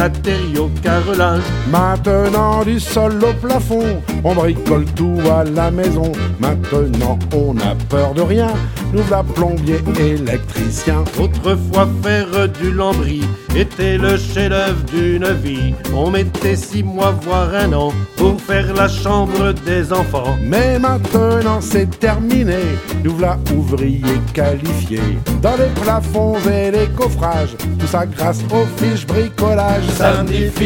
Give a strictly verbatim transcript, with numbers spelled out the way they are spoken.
matériaux, carrelage. Maintenant du sol au plafond, on bricole tout à la maison. Maintenant on n'a peur de rien, nous voilà plombier, électricien. Autrefois faire du lambris était le chef-d'œuvre d'une vie. On mettait six mois voire un an pour faire la chambre des enfants. Mais maintenant c'est terminé, nous voilà ouvriers qualifiés. Dans les plafonds et les coffrages, tout ça grâce aux fiches bricolage. Samedi